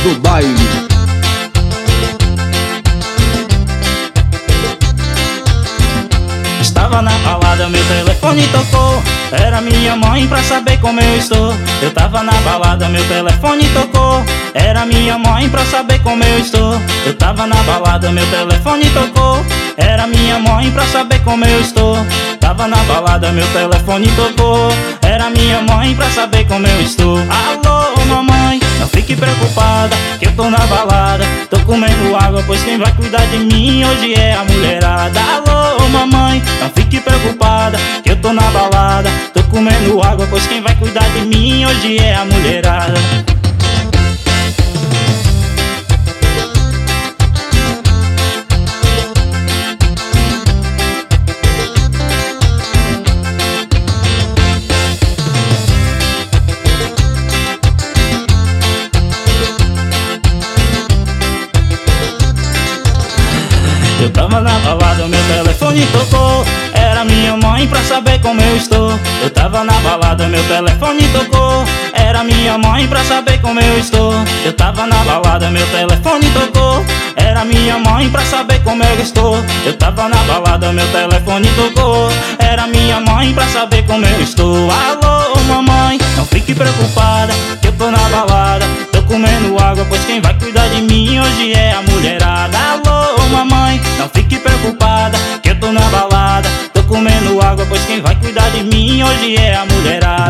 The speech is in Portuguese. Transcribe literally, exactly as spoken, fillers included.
do baile. Estava na balada, meu telefone tocou. Era minha mãe pra saber como eu estou. Eu tava na balada, meu telefone tocou. Era minha mãe pra saber como eu estou. Eu tava na balada, meu telefone tocou. Era minha mãe pra saber como eu estou. Tava na balada, meu telefone tocou. Era minha mãe pra saber como eu estou. Alô, mamãe, não fique preocupada, que eu tô na balada. Tô comendo água, pois quem vai cuidar de mim hoje é a mulherada. Alô, mamãe, não fique preocupada, que eu tô na balada. Tô comendo água, pois quem vai cuidar de mim hoje é a mulherada. Eu tava na balada, meu telefone tocou. Era minha mãe pra saber como eu estou. Eu tava na balada, meu telefone tocou. Era minha mãe pra saber como eu estou. Eu tava na balada, meu telefone tocou. Era minha mãe pra saber como eu estou. Eu tava na balada, meu telefone tocou. Era minha mãe pra saber como eu estou. Alô, mamãe, não fique preocupada, que eu tô na balada. Tô comendo água, pois quem vai cuidar de mim hoje é a mulherada. Alô, mamãe, não fique preocupada, que eu tô na balada. Tô comendo água, pois quem vai cuidar de mim hoje é a mulherada.